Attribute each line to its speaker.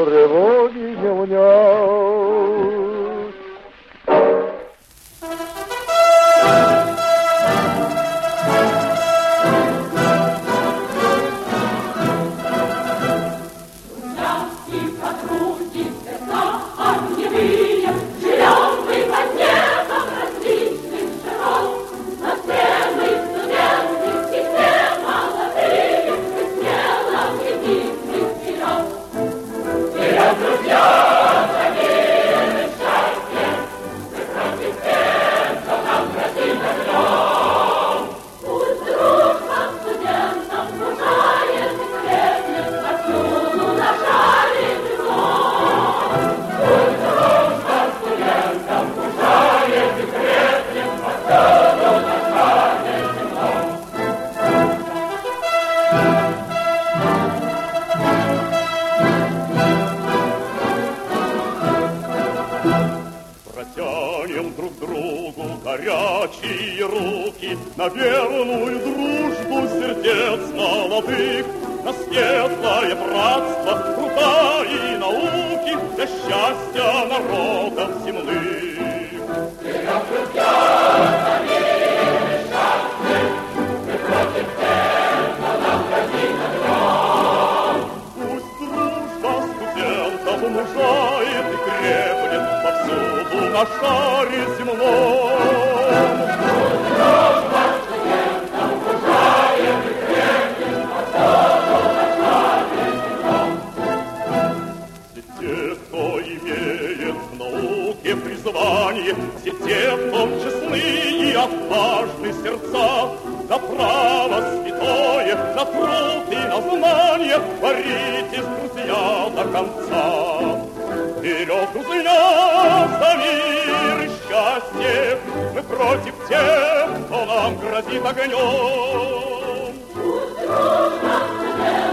Speaker 1: тревоги не унять.
Speaker 2: Протянем друг другу горячие руки на верную дружбу сердец молодых, на светлое братство труда и науки для счастья народов земных. Вперед, друзья, за мир и счастье, мы против тех, кто нам грозит огнем. Пусть дружба студентов умножает и крепнет повсюду на шаре земном. Пусть дружба студентов умножает и крепнет повсюду на шаре земном. Все те, кто имеет в науке призвание, все те, кто честны и отважны сердца, за право святое, на труд и на знание боритесь, друзья, до конца. Вперед, друзья, за мир и счастье, мы против тех, кто нам грозит огнем. Пусть дружба